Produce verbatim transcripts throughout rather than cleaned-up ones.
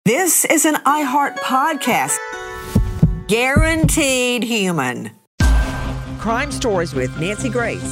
This is an iHeart podcast. Guaranteed human. Crime Stories with Nancy Grace.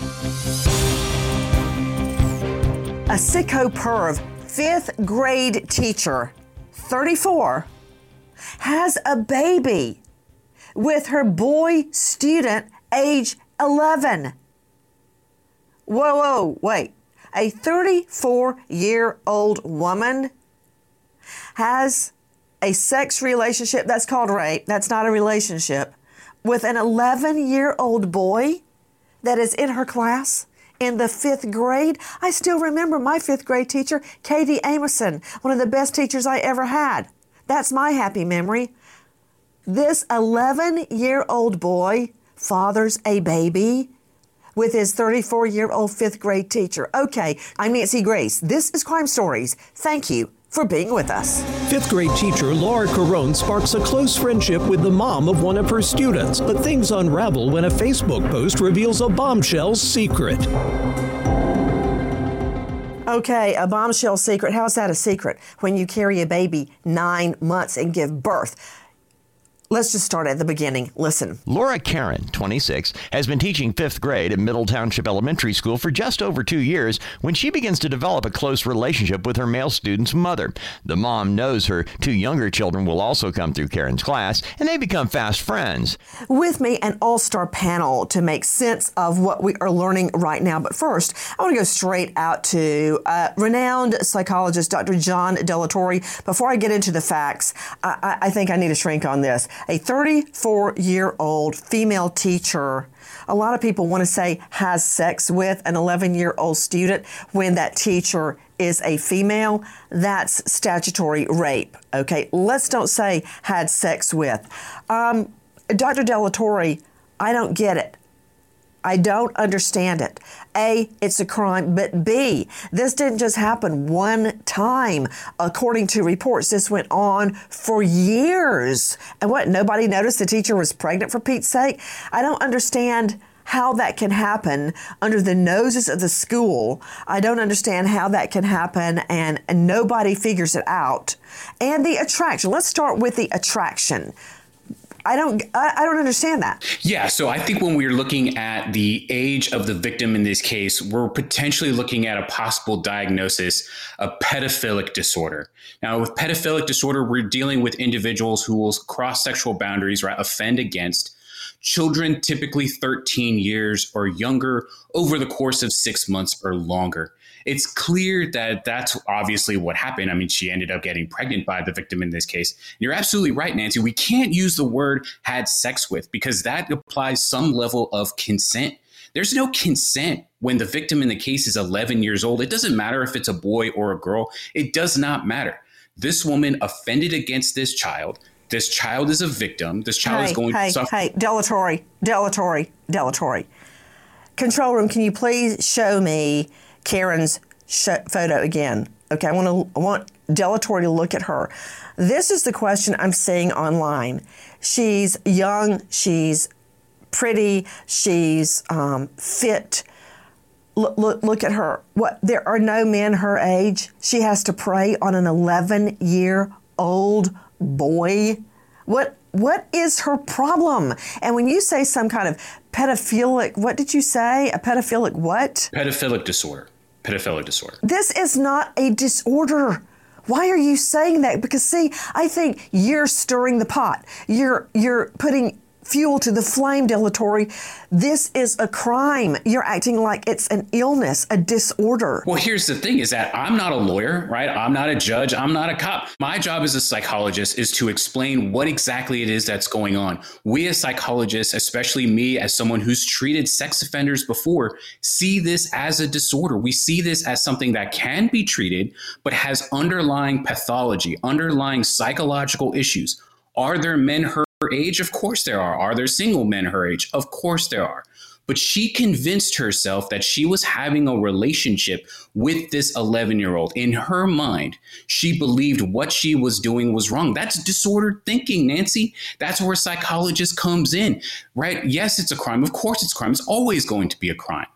A sicko perv, fifth grade teacher, thirty-four, has a baby with her boy student, age eleven. Whoa, whoa, wait. A thirty-four-year-old woman has a sex relationship, that's called rape, that's not a relationship, with an eleven-year-old boy that is in her class in the fifth grade. I still remember my fifth grade teacher, Katie Amerson, one of the best teachers I ever had. That's my happy memory. This eleven-year-old boy fathers a baby with his thirty-four-year-old fifth grade teacher. Okay, I'm Nancy Grace. This is Crime Stories. Thank you for being with us. Fifth grade teacher Laura Carone sparks a close friendship with the mom of one of her students, but things unravel when a Facebook post reveals a bombshell secret. Okay, a bombshell secret. How's that a secret when you carry a baby nine months and give birth? Let's just start at the beginning. Listen. Laura Karen, twenty-six, has been teaching fifth grade at Middle Township Elementary School for just over two years when she begins to develop a close relationship with her male student's mother. The mom knows her two younger children will also come through Karen's class, and they become fast friends. With me, an all-star panel to make sense of what we are learning right now. But first, I want to go straight out to uh, renowned psychologist Doctor John Delatorre. Before I get into the facts, I, I think I need to shrink on this. A thirty-four-year-old female teacher, a lot of people want to say has sex with an eleven-year-old student when that teacher is a female. That's statutory rape. Okay, let's don't say had sex with. Um, Doctor Delatorre, I don't get it. I don't understand it. A, it's a crime, but B, this didn't just happen one time. According to reports, this went on for years. And what, nobody noticed the teacher was pregnant, for Pete's sake? I don't understand how that can happen under the noses of the school. I don't understand how that can happen, and, and nobody figures it out. And the attraction. Let's start with the attraction. I don't I, I don't understand that. Yeah, so I think when we're looking at the age of the victim in this case, we're potentially looking at a possible diagnosis of pedophilic disorder. Now, with pedophilic disorder, we're dealing with individuals who will cross sexual boundaries, right, offend against children, typically thirteen years or younger, over the course of six months or longer. It's clear that that's obviously what happened. I mean, she ended up getting pregnant by the victim in this case. You're absolutely right, Nancy. We can't use the word had sex with because that applies some level of consent. There's no consent when the victim in the case is eleven years old. It doesn't matter if it's a boy or a girl. It does not matter. This woman offended against this child. This child is a victim. This child hey, is going hey, to suffer. Hey, Delatorre, Delatorre, Delatorre. Control room, can you please show me Karen's sh- photo again? Okay, I want to. I want Delatorre to look at her. This is the question I'm seeing online. She's young. She's pretty. She's um, fit. Look, look, look at her. What? There are no men her age. She has to prey on an eleven-year-old boy. What? What is her problem? And when you say some kind of pedophilic, what did you say? A pedophilic what? Pedophilic disorder. Pedophilic disorder. This is not a disorder. Why are you saying that? Because see, I think you're stirring the pot. You're you're putting fuel to the flame, Delatorre. This is a crime. You're acting like it's an illness, a disorder. Well, here's the thing is that I'm not a lawyer, right? I'm not a judge. I'm not a cop. My job as a psychologist is to explain what exactly it is that's going on. We as psychologists, especially me as someone who's treated sex offenders before, see this as a disorder. We see this as something that can be treated, but has underlying pathology, underlying psychological issues. Are there men her age? Of course there are. Are there single men her age? Of course there are. But she convinced herself that she was having a relationship with this eleven-year-old. In her mind, she believed what she was doing was wrong. That's disordered thinking, Nancy. That's where a psychologist comes in, right? Yes, it's a crime. Of course it's a crime. It's always going to be a crime.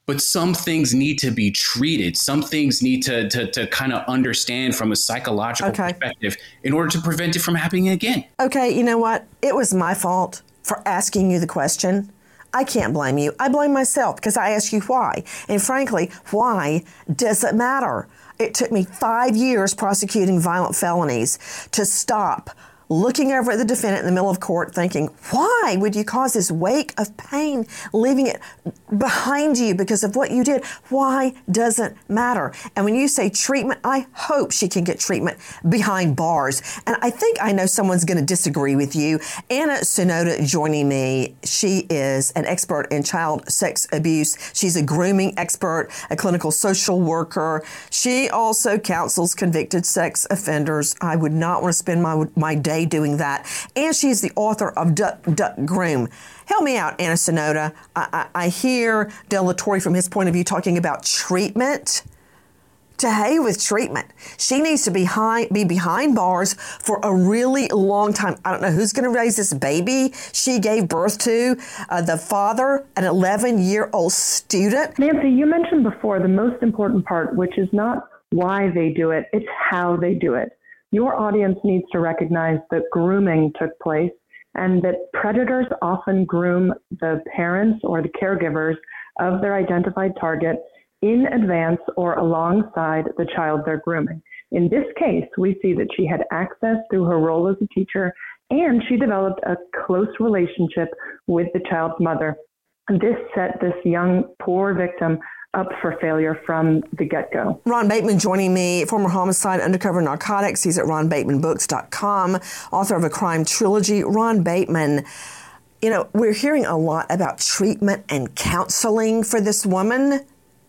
but some things need to be treated. Some things need to, to, to kind of understand from a psychological okay. perspective in order to prevent it from happening again. Okay, you know what? It was my fault for asking you the question. I can't blame you. I blame myself because I asked you why. And frankly, why does it matter? It took me five years prosecuting violent felonies to stop looking over at the defendant in the middle of court thinking, why would you cause this wake of pain, leaving it behind you because of what you did? Why doesn't matter? And when you say treatment, I hope she can get treatment behind bars. And I think I know someone's going to disagree with you. Anna Sonoda joining me. She is an expert in child sex abuse. She's a grooming expert, a clinical social worker. She also counsels convicted sex offenders. I would not want to spend my, my day doing that. And she's the author of Duck, Duck, Groom. Help me out, Anna Sonoda. I, I, I hear Delatorre from his point of view talking about treatment. To hey with treatment. She needs to be, high, be behind bars for a really long time. I don't know who's going to raise this baby she gave birth to. Uh, the father, an eleven-year-old student. Nancy, you mentioned before the most important part, which is not why they do it, it's how they do it. Your audience needs to recognize that grooming took place and that predators often groom the parents or the caregivers of their identified target in advance or alongside the child they're grooming. In this case, we see that she had access through her role as a teacher, and she developed a close relationship with the child's mother. And this set this young, poor victim up for failure from the get-go. Ron Bateman joining me, former homicide, undercover narcotics. He's at ron bateman books dot com, author of a crime trilogy. Ron Bateman, you know, we're hearing a lot about treatment and counseling for this woman.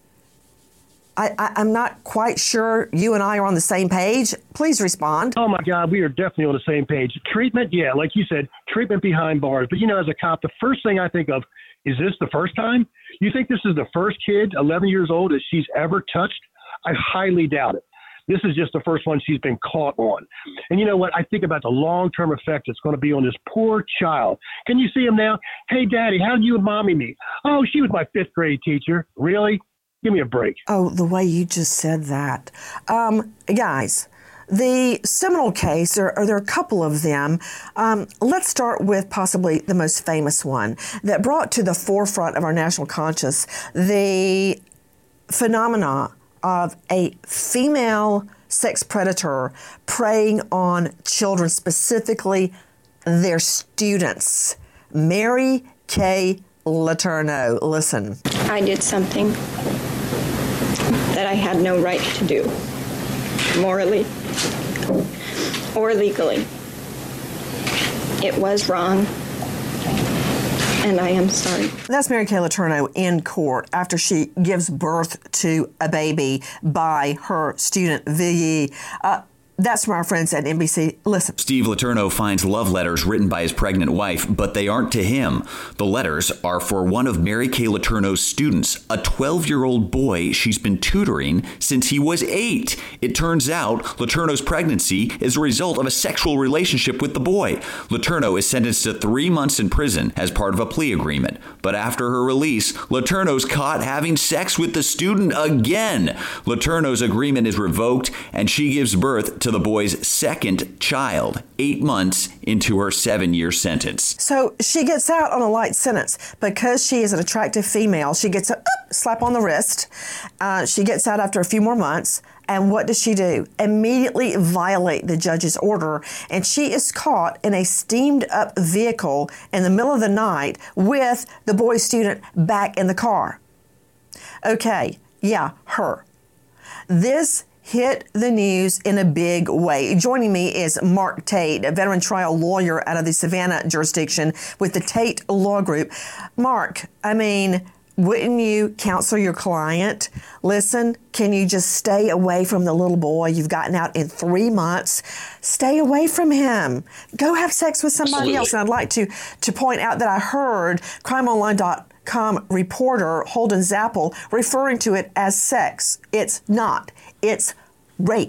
I, I, I'm not quite sure you and I are on the same page. Please respond. Oh, my God, we are definitely on the same page. Treatment, yeah, like you said, treatment behind bars. But, you know, as a cop, the first thing I think of, is this the first time? You think this is the first kid, eleven years old, that she's ever touched? I highly doubt it. This is just the first one she's been caught on. And you know what? I think about the long-term effect it's going to be on this poor child. Can you see him now? Hey, Daddy, how did you and Mommy meet? Oh, she was my fifth grade teacher. Really? Give me a break. Oh, the way you just said that. Um, guys, the Seminole case, or, or there are a couple of them. Um, let's start with possibly the most famous one that brought to the forefront of our national conscience the phenomena of a female sex predator preying on children, specifically their students. Mary Kay Letourneau. Listen. I did something that I had no right to do, morally or legally. It was wrong, and I am sorry. That's Mary Kay Letourneau in court after she gives birth to a baby by her student, Villiers. Uh, That's from our friends at N B C. Listen. Steve Letourneau finds love letters written by his pregnant wife, but they aren't to him. The letters are for one of Mary Kay Letourneau's students, a twelve-year-old boy she's been tutoring since he was eight. It turns out Letourneau's pregnancy is a result of a sexual relationship with the boy. Letourneau is sentenced to three months in prison as part of a plea agreement. But after her release, Letourneau's caught having sex with the student again. Letourneau's agreement is revoked, and she gives birth to to the boy's second child, eight months into her seven-year sentence. So she gets out on a light sentence because she is an attractive female. She gets a uh, slap on the wrist. Uh, she gets out after a few more months. And what does she do? Immediately violate the judge's order. And she is caught in a steamed-up vehicle in the middle of the night with the boy student back in the car. Okay, yeah, her. This hit the news in a big way. Joining me is Mark Tate, a veteran trial lawyer out of the Savannah jurisdiction with the Tate Law Group. Mark, I mean, wouldn't you counsel your client? Listen, can you just stay away from the little boy you've gotten out in three months? Stay away from him. Go have sex with somebody Absolutely. else. And I'd like to, to point out that I heard crime online dot com reporter Holden Zappel referring to it as sex. It's not. It's rape.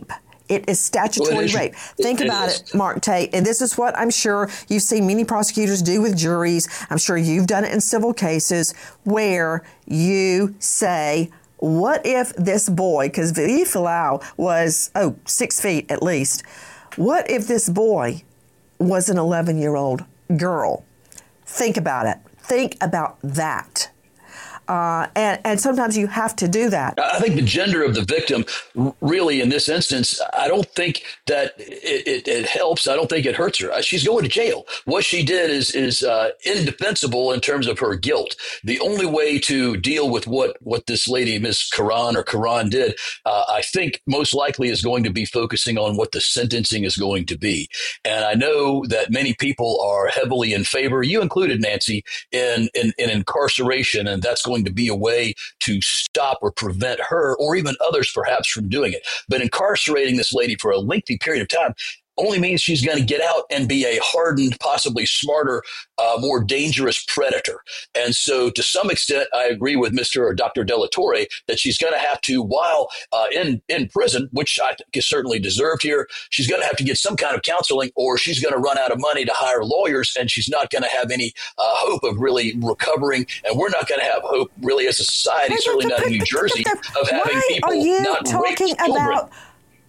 It is statutory well, it is, rape. Think it, about it, it, Mark Tate. And this is what I'm sure you've seen many prosecutors do with juries. I'm sure you've done it in civil cases where you say, what if this boy, because Vili Folau was, oh, six feet at least. What if this boy was an eleven-year-old girl? Think about it. Think about that. Uh, and, and sometimes you have to do that. I think the gender of the victim, really, in this instance, I don't think that it, it, it helps. I don't think it hurts her. She's going to jail. What she did is is uh, indefensible in terms of her guilt. The only way to deal with what, what this lady, Miss Karan or Karan, did, uh, I think most likely is going to be focusing on what the sentencing is going to be. And I know that many people are heavily in favor, you included, Nancy, in, in, in incarceration, and that's going to be a way to stop or prevent her or even others perhaps from doing it. But incarcerating this lady for a lengthy period of time only means she's going to get out and be a hardened, possibly smarter, uh, more dangerous predator. And so to some extent, I agree with Mister or Doctor Della Torre that she's going to have to, while uh, in, in prison, which I think is certainly deserved here, she's going to have to get some kind of counseling, or she's going to run out of money to hire lawyers, and she's not going to have any uh, hope of really recovering. And we're not going to have hope really as a society, certainly not in New Jersey, of having people not rape children. Why are you talking about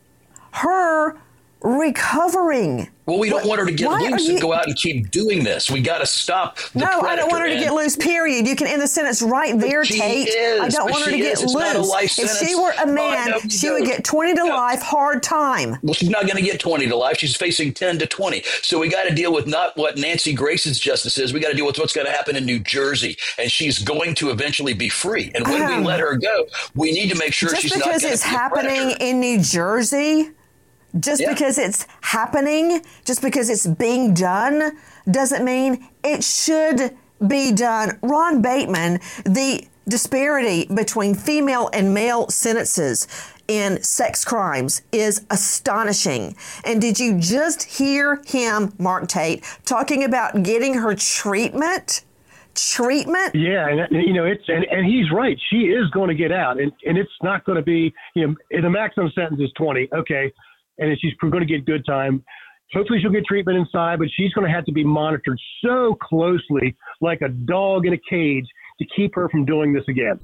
her recovering? Well, we don't what, want her to get loose you, and go out and keep doing this. We got to stop the No, predator. I don't want her to get loose, period. You can end the sentence right there, she Tate. Is, I don't want her to get is. loose. If she were a man, oh, she would get twenty to no. life, hard time. Well, she's not going to get twenty to life. She's facing ten to twenty. So we got to deal with not what Nancy Grace's justice is. We got to deal with what's going to happen in New Jersey. And she's going to eventually be free. And when um, we let her go, we need to make sure she's not going to be a predator. Just because it's happening in New Jersey, Just yeah. because it's happening, just because it's being done, doesn't mean it should be done. Ron Bateman, the disparity between female and male sentences in sex crimes is astonishing. And did you just hear him, Mark Tate, talking about getting her treatment? Treatment? Yeah, and you know it's and, and he's right. She is going to get out, and, and it's not going to be, you know, the maximum sentence is twenty. Okay. And she's going to get good time. Hopefully she'll get treatment inside, but she's going to have to be monitored so closely, like a dog in a cage, to keep her from doing this again.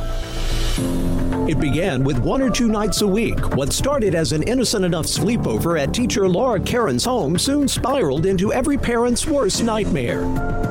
It began with one or two nights a week. What started as an innocent enough sleepover at teacher Laura Karen's home soon spiraled into every parent's worst nightmare.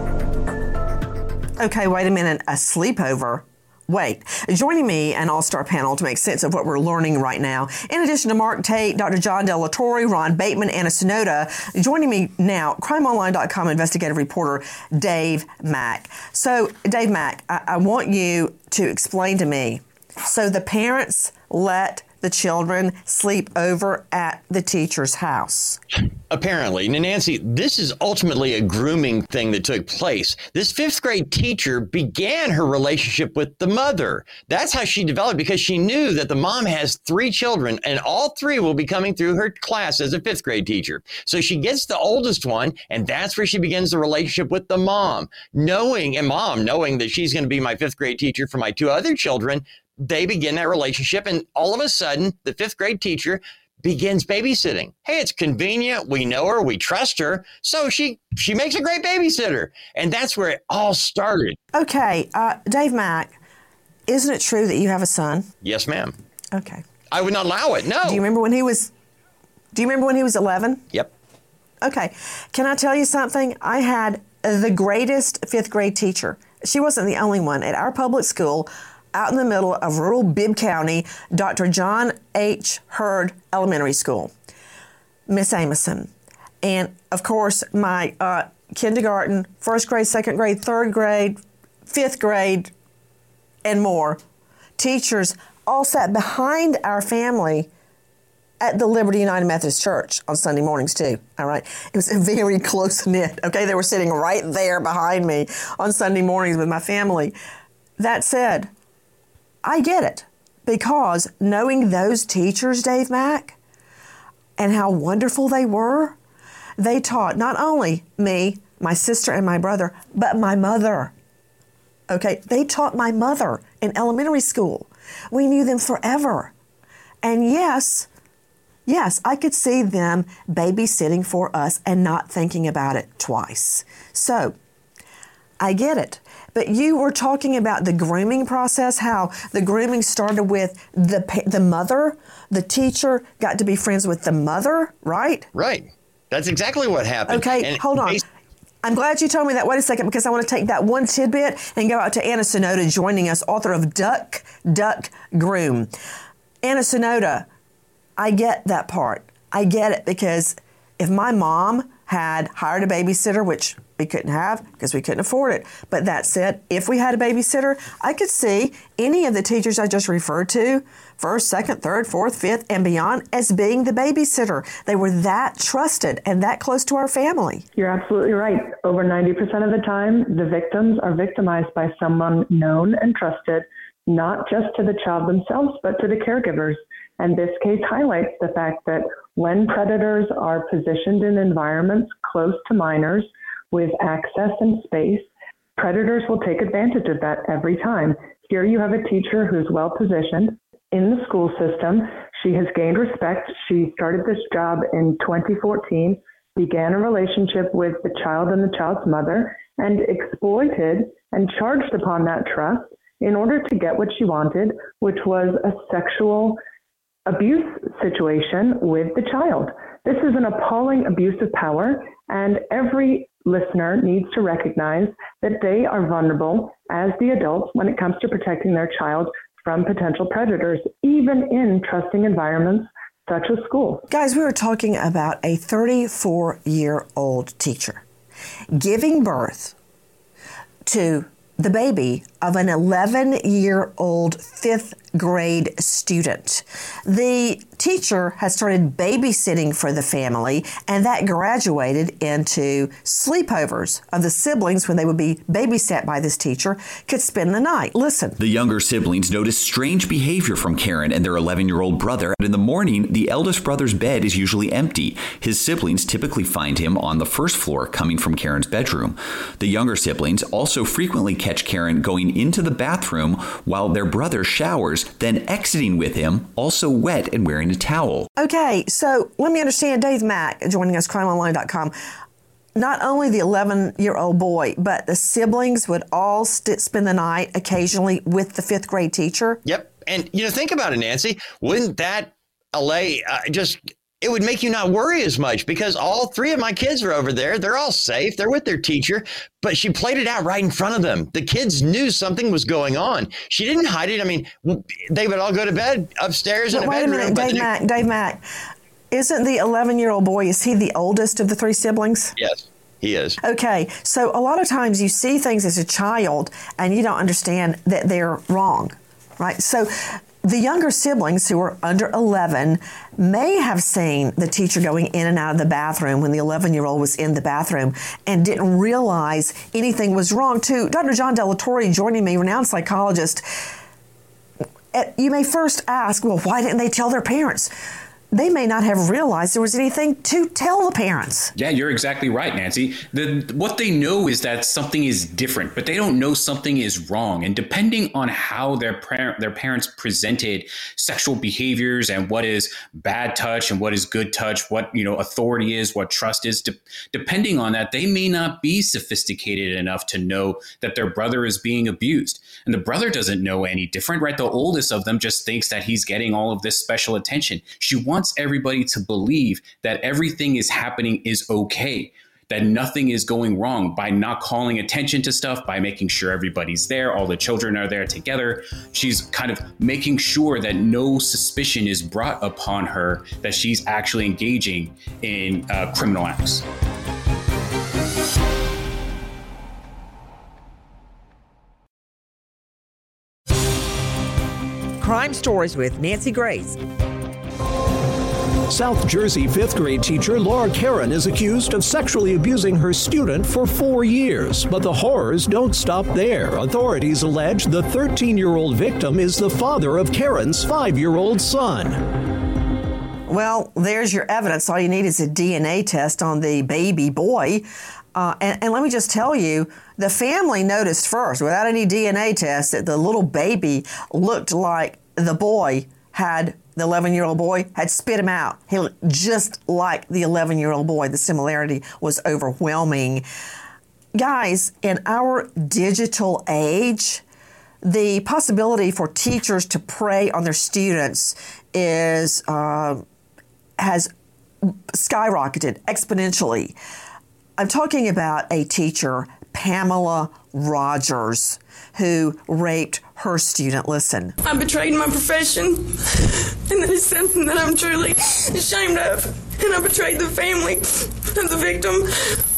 Okay, wait a minute. A sleepover? Wait. Joining me, an all-star panel to make sense of what we're learning right now, in addition to Mark Tate, Doctor John Della Torre, Ron Bateman, Anna Sonoda, joining me now, crime online dot com investigative reporter Dave Mack. So, Dave Mack, I, I want you to explain to me, so the parents let the children sleep over at the teacher's house. Apparently. Now, Nancy, this is ultimately a grooming thing that took place. This fifth grade teacher began her relationship with the mother. That's how she developed, because she knew that the mom has three children and all three will be coming through her class as a fifth grade teacher. So she gets the oldest one, and that's where she begins the relationship with the mom, knowing, and mom knowing that she's going to be my fifth grade teacher for my two other children. They begin that relationship, and all of a sudden, the fifth grade teacher begins babysitting. Hey, it's convenient. We know her. We trust her. So she she makes a great babysitter. And that's where it all started. Okay. Uh, Dave Mack, isn't it true that you have a son? Yes, ma'am. Okay. I would not allow it. No. Do you remember when he was, do you remember when he was eleven? Yep. Okay. Can I tell you something? I had the greatest fifth grade teacher. She wasn't the only one. At our public school, out in the middle of rural Bibb County, Doctor John H. Hurd Elementary School, Miss Amison. And, of course, my uh, kindergarten, first grade, second grade, third grade, fifth grade, and more teachers all sat behind our family at the Liberty United Methodist Church on Sunday mornings, too. All right. It was very close-knit. Okay. They were sitting right there behind me on Sunday mornings with my family. That said, I get it, because knowing those teachers, Dave Mack, and how wonderful they were, they taught not only me, my sister, and my brother, but my mother. Okay, they taught my mother in elementary school. We knew them forever. And yes, Yes, I could see them babysitting for us and not thinking about it twice. So, I get it. But you were talking about the grooming process, how the grooming started with the the mother, the teacher got to be friends with the mother, right? Right. That's exactly what happened. Okay, and hold on. I'm glad you told me that. Wait a second, because I want to take that one tidbit and go out to Anna Sonoda joining us, author of Duck, Duck, Groom. Anna Sonoda, I get that part. I get it, because if my mom had hired a babysitter, which we couldn't have because we couldn't afford it. But that said, if we had a babysitter, I could see any of the teachers I just referred to, first, second, third, fourth, fifth, and beyond, as being the babysitter. They were that trusted and that close to our family. You're absolutely right. Over ninety percent of the time, the victims are victimized by someone known and trusted, not just to the child themselves, but to the caregivers. And this case highlights the fact that when predators are positioned in environments close to minors with access and space, predators will take advantage of that every time. Here you have a teacher who's well positioned in the school system. She has gained respect. She started this job in twenty fourteen, began a relationship with the child and the child's mother, and exploited and charged upon that trust in order to get what she wanted, which was a sexual abuse situation with the child. This is an appalling abuse of power, and every listener needs to recognize that they are vulnerable as the adults when it comes to protecting their child from potential predators, even in trusting environments such as school. Guys, we were talking about a thirty-four-year-old teacher giving birth to the baby of an eleven-year-old fifth grade student. The teacher had started babysitting for the family, and that graduated into sleepovers of the siblings when they would be babysat by this teacher, could spend the night. Listen. The younger siblings noticed strange behavior from Karen and their eleven-year-old brother. In the morning, the eldest brother's bed is usually empty. His siblings typically find him on the first floor, coming from Karen's bedroom. The younger siblings also frequently catch Karen going into the bathroom while their brother showers, then exiting with him, also wet and wearing a towel. Okay, so let me understand. Dave Mack joining us, crime online dot com. Not only the eleven-year-old boy, but the siblings would all st- spend the night occasionally with the fifth grade teacher? Yep. And, you know, think about it, Nancy. Wouldn't that allay uh, just... It would make you not worry as much, because all three of my kids are over there. They're all safe. They're with their teacher. But she played it out right in front of them. The kids knew something was going on. She didn't hide it. I mean, they would all go to bed upstairs in a Wait bedroom. a minute, Dave Mack, Dave Mack. Isn't the eleven-year-old boy, is he the oldest of the three siblings? Yes, he is. Okay, so a lot of times you see things as a child and you don't understand that they're wrong, right? So the younger siblings who were under eleven may have seen the teacher going in and out of the bathroom when the eleven-year-old was in the bathroom and didn't realize anything was wrong. Too, Doctor John Delatorre joining me, renowned psychologist. You may first ask, well, why didn't they tell their parents? They may not have realized there was anything to tell the parents. Yeah, you're exactly right, Nancy. The, what they know is that something is different, but they don't know something is wrong. And depending on how their parent, their parents presented sexual behaviors and what is bad touch and what is good touch, what, you know, authority is, what trust is, de- depending on that, they may not be sophisticated enough to know that their brother is being abused. And the brother doesn't know any different, right? The oldest of them just thinks that he's getting all of this special attention. She wants wants everybody to believe that everything is happening is okay, that nothing is going wrong by not calling attention to stuff, by making sure everybody's there, all the children are there together. She's kind of making sure that no suspicion is brought upon her that she's actually engaging in uh, criminal acts. Crime Stories with Nancy Grace. South Jersey fifth grade teacher Laura Karen is accused of sexually abusing her student for four years. But the horrors don't stop there. Authorities allege the thirteen-year-old victim is the father of Karen's five-year-old son. Well, there's your evidence. All you need is a D N A test on the baby boy. Uh, and, and let me just tell you, the family noticed first, without any D N A test, that the little baby looked like the boy had the eleven-year-old boy, had spit him out. He looked just like the eleven-year-old boy. The similarity was overwhelming. Guys, in our digital age, the possibility for teachers to prey on their students is uh, has skyrocketed exponentially. I'm talking about a teacher, Pamela Rogers, who raped her student. Listen. I betrayed my profession, and that is something that I'm truly ashamed of. And I betrayed the family of the victim.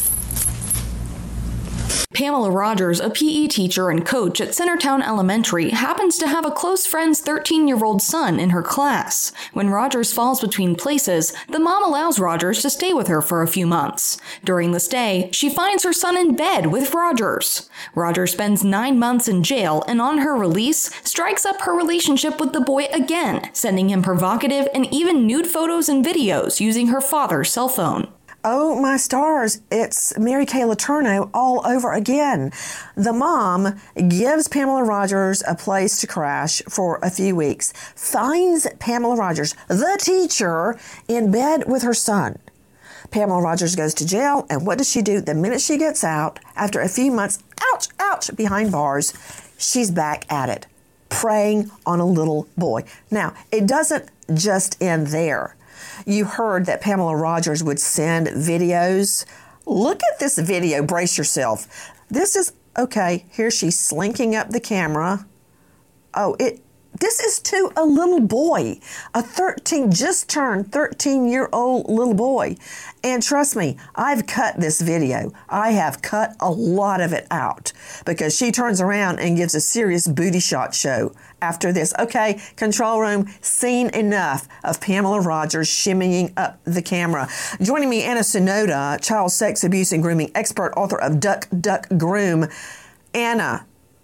Pamela Rogers, a P E teacher and coach at Centertown Elementary, happens to have a close friend's thirteen-year-old son in her class. When Rogers falls between places, the mom allows Rogers to stay with her for a few months. During the stay, she finds her son in bed with Rogers. Rogers spends nine months in jail and on her release, strikes up her relationship with the boy again, sending him provocative and even nude photos and videos using her father's cell phone. Oh, my stars, it's Mary Kay Letourneau all over again. The mom gives Pamela Rogers a place to crash for a few weeks, finds Pamela Rogers, the teacher, in bed with her son. Pamela Rogers goes to jail, and what does she do the minute she gets out? After a few months, ouch, ouch, behind bars, she's back at it, preying on a little boy. Now, it doesn't just end there. You heard that Pamela Rogers would send videos. Look at this video. Brace yourself. This is, okay, here she's slinking up the camera. Oh, it. This is to a little boy, a thirteen, just turned thirteen-year-old little boy. And trust me, I've cut this video. I have cut a lot of it out because she turns around and gives a serious booty shot show after this. Okay, control room, seen enough of Pamela Rogers shimmying up the camera. Joining me, Anna Sonoda, child sex abuse and grooming expert, author of Duck, Duck, Groom. Anna,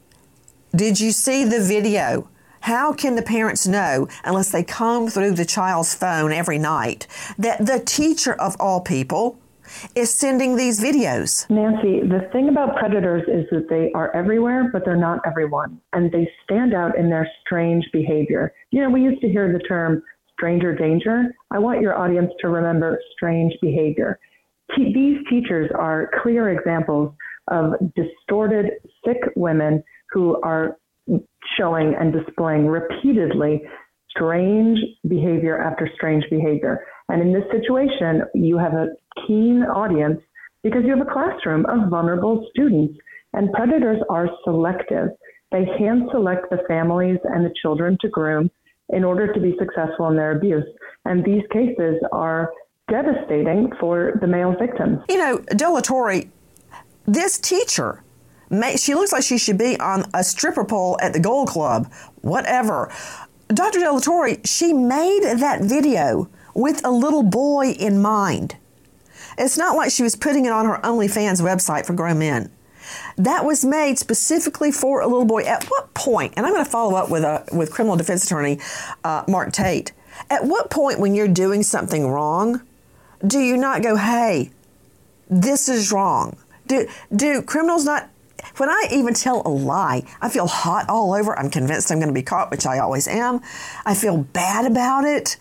did you see the video? How can the parents know, unless they comb through the child's phone every night, that the teacher of all people is sending these videos? Nancy, the thing about predators is that they are everywhere, but they're not everyone. And they stand out in their strange behavior. You know, we used to hear the term stranger danger. I want your audience to remember strange behavior. Te- these teachers are clear examples of distorted, sick women who are showing and displaying repeatedly strange behavior after strange behavior. And in this situation, you have a keen audience because you have a classroom of vulnerable students, and predators are selective. They hand select the families and the children to groom in order to be successful in their abuse. And these cases are devastating for the male victims. You know, Delatorre, this teacher, she looks like she should be on a stripper pole at the Gold Club, whatever. Doctor Delatorre, she made that video with a little boy in mind. It's not like she was putting it on her OnlyFans website for grown men. That was made specifically for a little boy. At what point, and I'm going to follow up with a with criminal defense attorney uh, Mark Tate, at what point when you're doing something wrong, do you not go, hey, this is wrong? Do, do criminals not... When I even tell a lie, I feel hot all over. I'm convinced I'm going to be caught, which I always am. I feel bad about it.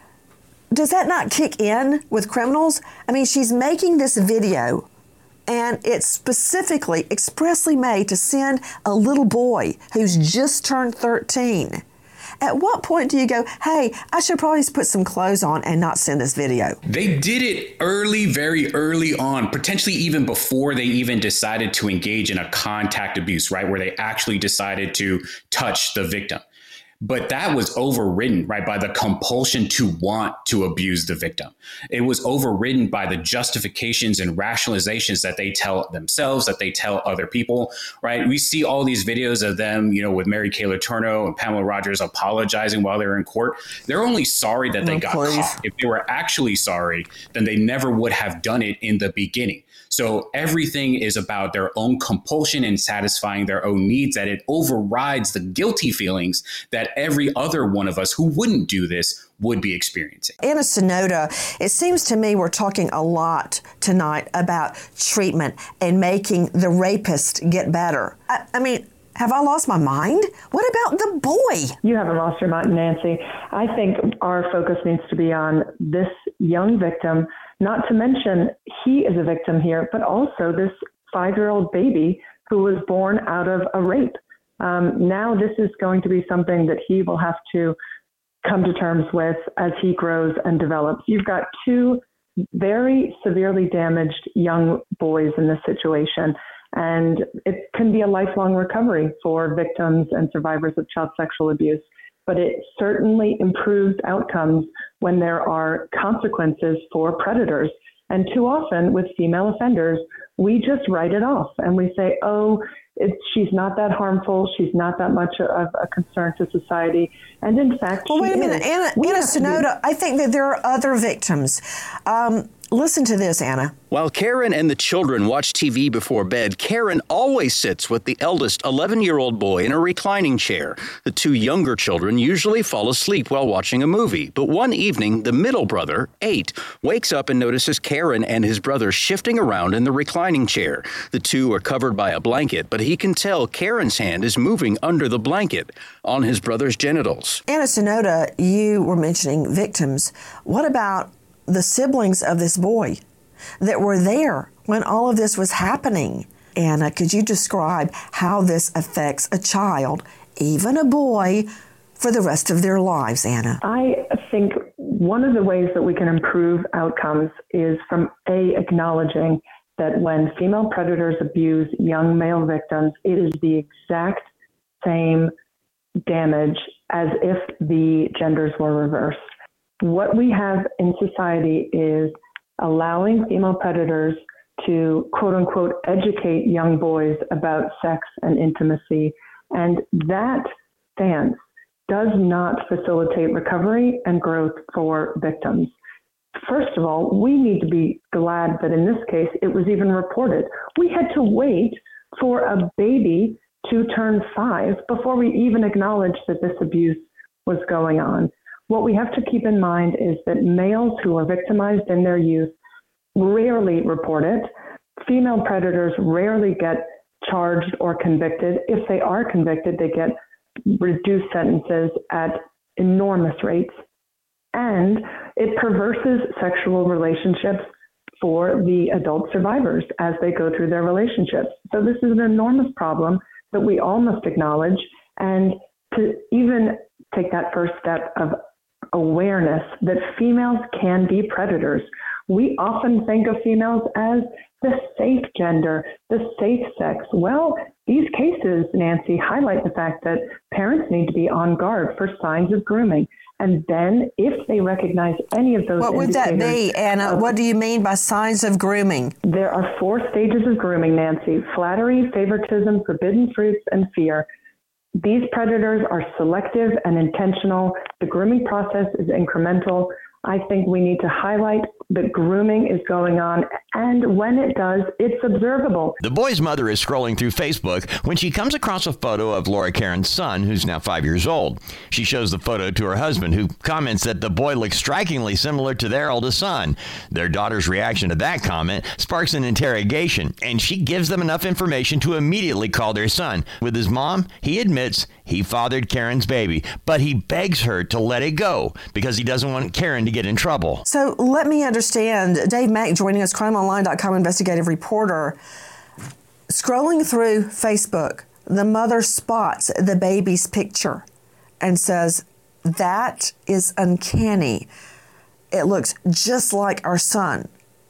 Does that not kick in with criminals? I mean, she's making this video, and it's specifically, expressly made to send a little boy who's just turned thirteen. At what point do you go, hey, I should probably put some clothes on and not send this video? They did it early, very early on, potentially even before they even decided to engage in a contact abuse, right, where they actually decided to touch the victim. But that was overridden, right, by the compulsion to want to abuse the victim. It was overridden by the justifications and rationalizations that they tell themselves, that they tell other people, right? We see all these videos of them, you know, with Mary Kay Letourneau and Pamela Rogers apologizing while they're in court. They're only sorry that they oh, got please. caught. If they were actually sorry, then they never would have done it in the beginning. So everything is about their own compulsion and satisfying their own needs, that it overrides the guilty feelings that every other one of us who wouldn't do this would be experiencing. Anna Sonoda, it seems to me we're talking a lot tonight about treatment and making the rapist get better. I, I mean, Have I lost my mind? What about the boy? You haven't lost your mind, Nancy. I think our focus needs to be on this young victim, not to mention he is a victim here, but also this five-year-old baby who was born out of a rape. Um, now this is going to be something that he will have to come to terms with as he grows and develops. You've got two very severely damaged young boys in this situation, and it can be a lifelong recovery for victims and survivors of child sexual abuse. But it certainly improves outcomes when there are consequences for predators. And too often with female offenders, we just write it off and we say, oh, it, she's not that harmful. She's not that much of a concern to society. And in fact, well, she wait a minute, is. Anna, Anna Sonoda, I think that there are other victims. Um, listen to this, Anna. While Karen and the children watch T V before bed, Karen always sits with the eldest eleven-year-old boy in a reclining chair. The two younger children usually fall asleep while watching a movie. But one evening, the middle brother, eight, wakes up and notices Karen and his brother shifting around in the reclining chair. The two are covered by a blanket, but he can tell Karen's hand is moving under the blanket on his brother's genitals. Anna Sonoda, you were mentioning victims. What about the siblings of this boy that were there when all of this was happening? Anna, could you describe how this affects a child, even a boy, for the rest of their lives, Anna? I think one of the ways that we can improve outcomes is from A, acknowledging that when female predators abuse young male victims, it is the exact same damage as if the genders were reversed. What we have in society is allowing female predators to, quote unquote, educate young boys about sex and intimacy. And that stance does not facilitate recovery and growth for victims. First of all, we need to be glad that in this case, it was even reported. We had to wait for a baby to turn five before we even acknowledged that this abuse was going on. What we have to keep in mind is that males who are victimized in their youth rarely report it. Female predators rarely get charged or convicted. If they are convicted, they get reduced sentences at enormous rates. And it perverses sexual relationships for the adult survivors as they go through their relationships. So this is an enormous problem that we all must acknowledge. And to even take that first step of awareness that females can be predators. We often think of females as the safe gender, the safe sex. Well, these cases, Nancy, highlight the fact that parents need to be on guard for signs of grooming. And then if they recognize any of those What would that be, Anna? Of, what do you mean by signs of grooming? There are four stages of grooming, Nancy: flattery, favoritism, forbidden fruits, and fear. These predators are selective and intentional. The grooming process is incremental. I think we need to highlight that grooming is going on, and when it does, it's observable. The boy's mother is scrolling through Facebook when she comes across a photo of Laura Karen's son, who's now five years old. She shows the photo to her husband, who comments that the boy looks strikingly similar to their oldest son. Their daughter's reaction to that comment sparks an interrogation, and she gives them enough information to immediately call their son. With his mom, he admits he fathered Karen's baby, but he begs her to let it go because he doesn't want Karen to get in trouble. So let me understand. Dave Mack joining us, crime online dot com investigative reporter. Scrolling through Facebook, the mother spots the baby's picture and says, that is uncanny. It looks just like our son.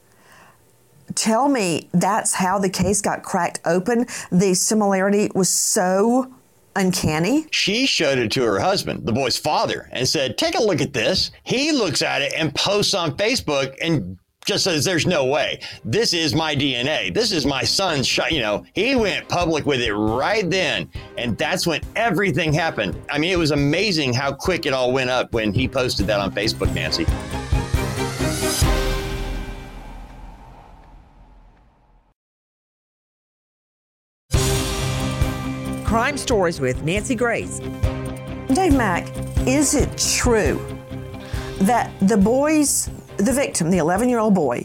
Tell me that's how the case got cracked open? The similarity was so uncanny? She showed it to her husband, the boy's father, and said, take a look at this. He looks at it and posts on Facebook and just says, there's no way. This is my D N A. This is my son's shot. You know, he went public with it right then. And that's when everything happened. I mean, it was amazing how quick it all went up when he posted that on Facebook, Nancy. Crime Stories with Nancy Grace. Dave Mack, is it true that the boys, the victim, the eleven-year-old boy,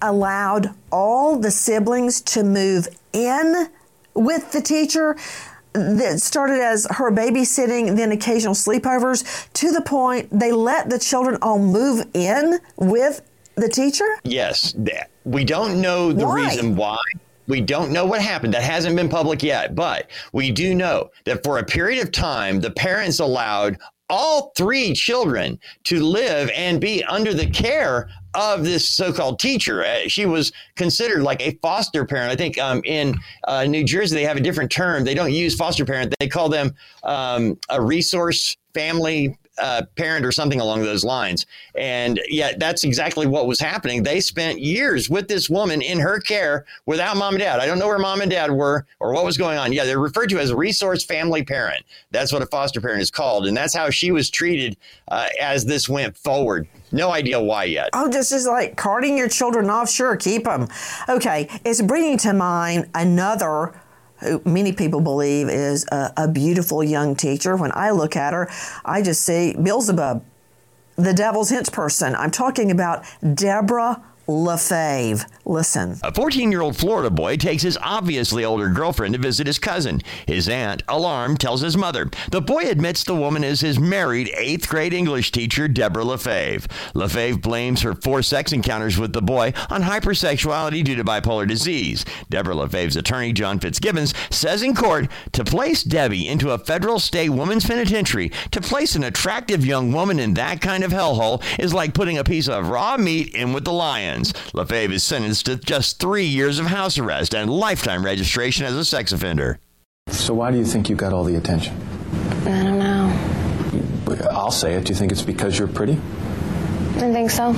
allowed all the siblings to move in with the teacher? that started as her babysitting, then occasional sleepovers, to the point they let the children all move in with the teacher? Yes. We don't know the Why? reason why. We don't know what happened. That hasn't been public yet. But we do know that for a period of time, the parents allowed all three children to live and be under the care of this so-called teacher. Uh, she was considered like a foster parent. I think um, in uh, New Jersey, they have a different term. They don't use foster parent. They call them um, a resource family uh, parent or something along those lines. And yeah, that's exactly what was happening. They spent years with this woman in her care without mom and dad. I don't know where mom and dad were or what was going on. Yeah, they're referred to as a resource family parent. That's what a foster parent is called. And that's how she was treated uh, as this went forward. No idea why yet. Oh, this is like carting your children off. Sure, keep them. Okay, it's bringing to mind another who many people believe is a, a beautiful young teacher. When I look at her, I just see Beelzebub, the devil's hints person. I'm talking about Deborah LaFave. Listen. A fourteen-year-old Florida boy takes his obviously older girlfriend to visit his cousin. His aunt, alarmed, tells his mother. The boy admits the woman is his married eighth grade English teacher, Deborah LaFave. LaFave blames her four sex encounters with the boy on hypersexuality due to bipolar disease. Deborah LaFave's attorney, John Fitzgibbons, says in court to place Debbie into a federal state women's penitentiary, to place an attractive young woman in that kind of hellhole is like putting a piece of raw meat in with the lions. LaFave is sentenced to just three years of house arrest and lifetime registration as a sex offender. So why do you think you got all the attention? I don't know. I'll say it. Do you think it's because you're pretty? I think so.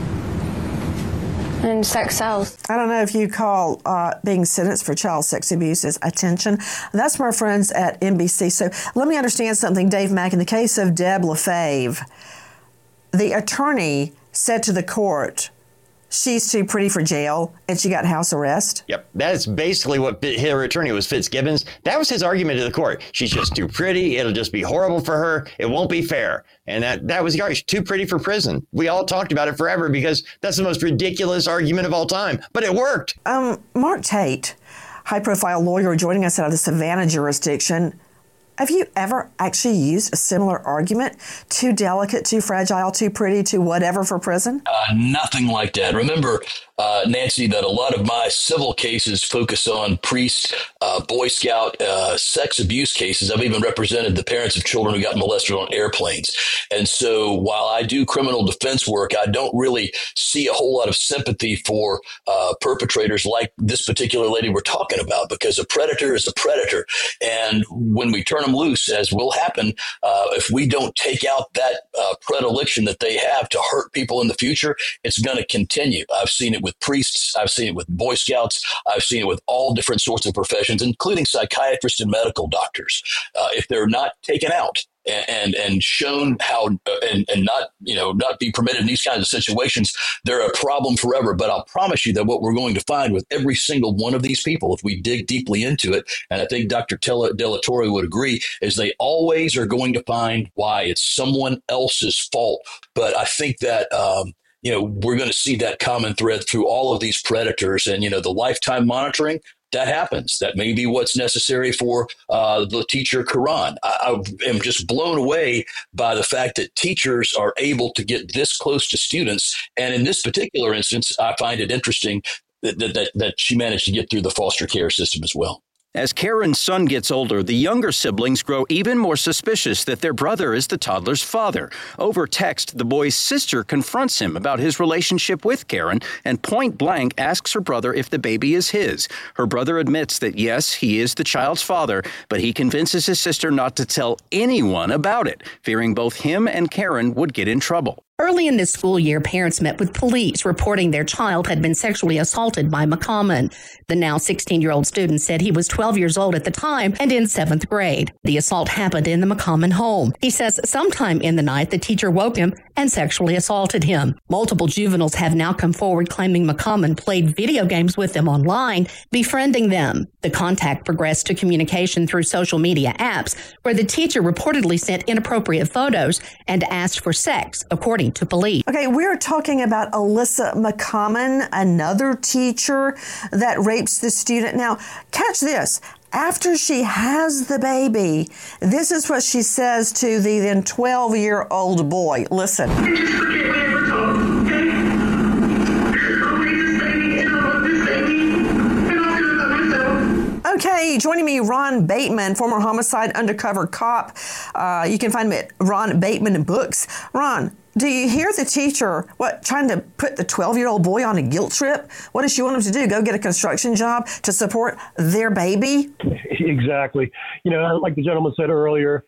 And sex sells. I don't know if you call uh, being sentenced for child sex abuse as attention. That's from our friends at N B C. So let me understand something, Dave Mack. In the case of Deb LaFave, the attorney said to the court, she's too pretty for jail, and she got house arrest? Yep, that's basically what her attorney was, Fitzgibbons. That was his argument to the court. She's just too pretty. It'll just be horrible for her. It won't be fair. And that, that was the argument. She's too pretty for prison. We all talked about it forever because that's the most ridiculous argument of all time. But it worked. Um, Mark Tate, high-profile lawyer joining us out of the Savannah jurisdiction. Have you ever actually used a similar argument? Too delicate, too fragile, too pretty, too whatever for prison? Uh, nothing like that. Remember, uh, Nancy, that a lot of my civil cases focus on priest, uh, Boy Scout, uh, sex abuse cases. I've even represented the parents of children who got molested on airplanes. And so while I do criminal defense work, I don't really see a whole lot of sympathy for uh, perpetrators like this particular lady we're talking about, because a predator is a predator. And when we turn them loose, as will happen, uh, if we don't take out that uh, predilection that they have to hurt people in the future, it's going to continue. I've seen it with priests. I've seen it with Boy Scouts. I've seen it with all different sorts of professions, including psychiatrists and medical doctors. Uh, if they're not taken out and and shown how and, and not, you know, not be permitted in these kinds of situations, they're a problem forever. But I'll promise you that what we're going to find with every single one of these people, if we dig deeply into it, and I think Doctor Delatorre would agree, is they always are going to find why it's someone else's fault. But I think that, um, you know, we're going to see that common thread through all of these predators. And, you know, the lifetime monitoring, that happens. That may be what's necessary for uh, the teacher Quran. I, I am just blown away by the fact that teachers are able to get this close to students. And in this particular instance, I find it interesting that, that, that she managed to get through the foster care system as well. As Karen's son gets older, the younger siblings grow even more suspicious that their brother is the toddler's father. Over text, the boy's sister confronts him about his relationship with Karen and point blank asks her brother if the baby is his. Her brother admits that, yes, he is the child's father, but he convinces his sister not to tell anyone about it, fearing both him and Karen would get in trouble. Early in this school year, parents met with police reporting their child had been sexually assaulted by McCommon. The now sixteen-year-old student said he was twelve years old at the time and in seventh grade. The assault happened in the McCommon home. He says sometime in the night, the teacher woke him and sexually assaulted him. Multiple juveniles have now come forward claiming McCommon played video games with them online, befriending them. The contact progressed to communication through social media apps, where the teacher reportedly sent inappropriate photos and asked for sex, according to police. Okay, we're talking about Alyssa McCommon, another teacher that rapes the student. Now, catch this. After she has the baby, this is what she says to the then twelve-year-old boy. Listen. Okay, joining me, Ron Bateman, former homicide undercover cop. Uh, you can find him at Ron Bateman Books. Ron, do you hear the teacher, what, trying to put the twelve-year-old boy on a guilt trip? What does she want him to do? Go get a construction job to support their baby? Exactly. You know, like the gentleman said earlier,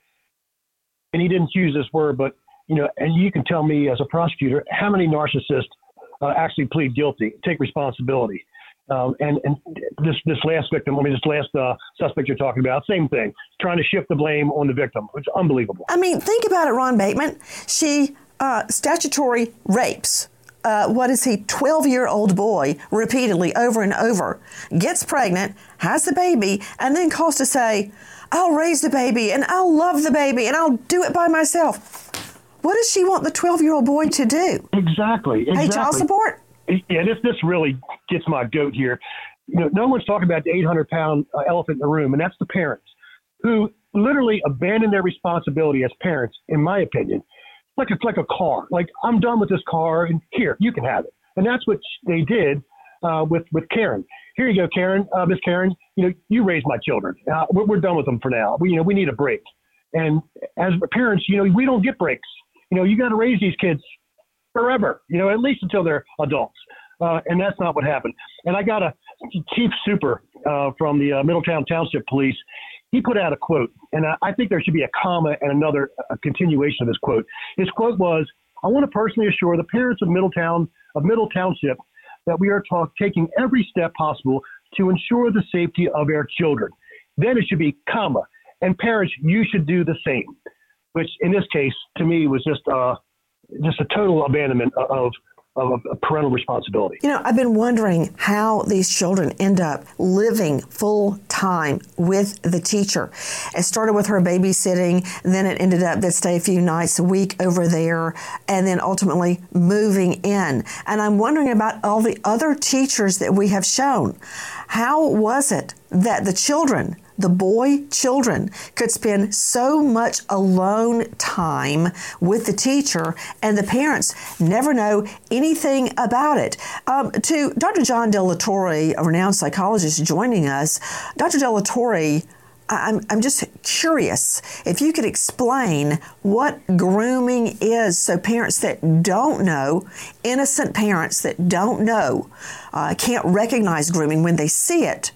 and he didn't use this word, but, you know, and you can tell me as a prosecutor, how many narcissists uh, actually plead guilty, take responsibility? Um, and, and this this last victim, I mean, this last uh, suspect you're talking about, same thing, trying to shift the blame on the victim. It's unbelievable. I mean, think about it, Ron Bateman. She uh, statutory rapes. Uh, what is he, twelve-year-old boy, repeatedly, over and over, gets pregnant, has the baby, and then calls to say, I'll raise the baby, and I'll love the baby, and I'll do it by myself. What does she want the twelve-year-old boy to do? Exactly. exactly. Pay child support? Yeah, this this really gets my goat here. You know, no one's talking about the eight hundred pound uh, elephant in the room, and that's the parents who literally abandon their responsibility as parents, in my opinion. Like it's like a car. Like, I'm done with this car, and here, you can have it. And that's what they did uh, with, with Karen. Here you go, Karen, uh, Miss Karen, you know, you raised my children. Uh, we're, we're done with them for now. We, you know, we need a break. And as parents, you know, we don't get breaks. You know, you got to raise these kids forever, you know, at least until they're adults. Uh, and that's not what happened. And I got a chief super uh, from the uh, Middletown Township Police. He put out a quote, and I, I think there should be a comma and another a continuation of this quote. His quote was, I want to personally assure the parents of Middletown, of Middle Township, that we are talk, taking every step possible to ensure the safety of our children. Then it should be comma, and parents, you should do the same, which in this case, to me, was just uh, just a total abandonment of, of, of parental responsibility. You know, I've been wondering how these children end up living full time with the teacher. It started with her babysitting, then it ended up they'd stay a few nights a week over there, and then ultimately moving in. And I'm wondering about all the other teachers that we have shown. How was it that the children, the boy children, could spend so much alone time with the teacher and the parents never know anything about it? Um, to Doctor John Delatorre, a renowned psychologist joining us, Doctor Delatorre, I'm, I'm just curious if you could explain what grooming is so parents that don't know, innocent parents that don't know, uh, can't recognize grooming when they see it.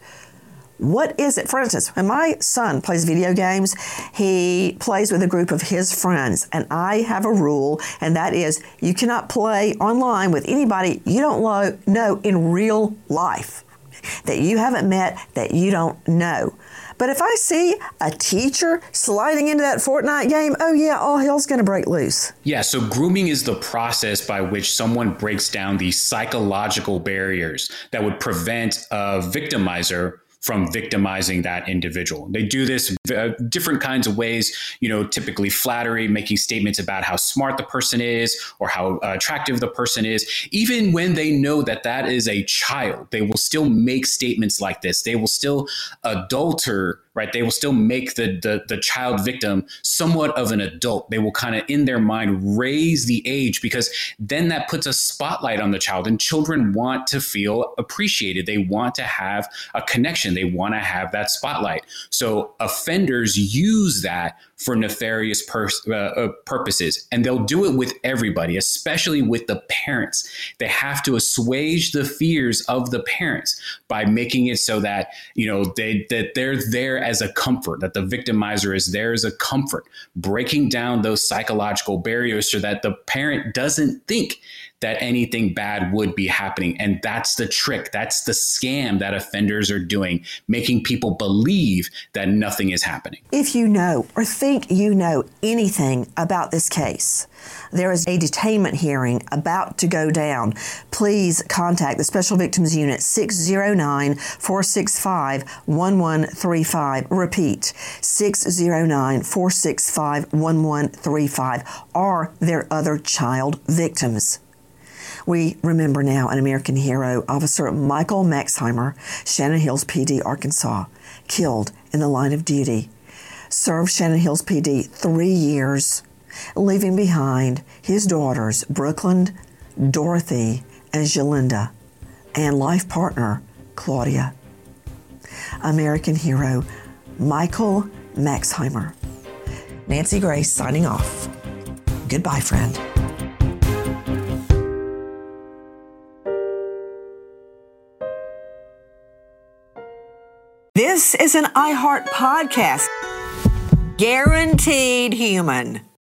What is it? For instance, when my son plays video games, he plays with a group of his friends, and I have a rule, and that is you cannot play online with anybody you don't lo- know in real life, that you haven't met, that you don't know. But if I see a teacher sliding into that Fortnite game, oh yeah, all hell's going to break loose. Yeah, so grooming is the process by which someone breaks down the psychological barriers that would prevent a victimizer from victimizing that individual. They do this uh, different kinds of ways, you know, typically flattery, making statements about how smart the person is or how uh, attractive the person is. Even when they know that that is a child, they will still make statements like this. They will still adulter, right? They will still make the, the, the child victim somewhat of an adult. They will kind of, in their mind, raise the age, because then that puts a spotlight on the child, and children want to feel appreciated. They want to have a connection. They want to have that spotlight. So offenders use that for nefarious pers- uh, uh, purposes, and they'll do it with everybody, especially with the parents. They have to assuage the fears of the parents by making it so that, you know, they that they're there as a comfort, that the victimizer is there as a comfort, breaking down those psychological barriers so that the parent doesn't think that anything bad would be happening. And that's the trick. That's the scam that offenders are doing, making people believe that nothing is happening. If you know or think you know anything about this case, there is a detainment hearing about to go down. Please contact the Special Victims Unit, six oh nine, four six five, one one three five. Repeat, six oh nine, four six five, one one three five. Are there other child victims? We remember now an American hero, Officer Michael Maxheimer, Shannon Hills P D, Arkansas, killed in the line of duty. Served Shannon Hills P D three years, leaving behind his daughters, Brooklyn, Dorothy, and Jalinda, and life partner, Claudia. American hero, Michael Maxheimer. Nancy Grace signing off. Goodbye, friend. This is an iHeart podcast. Guaranteed human.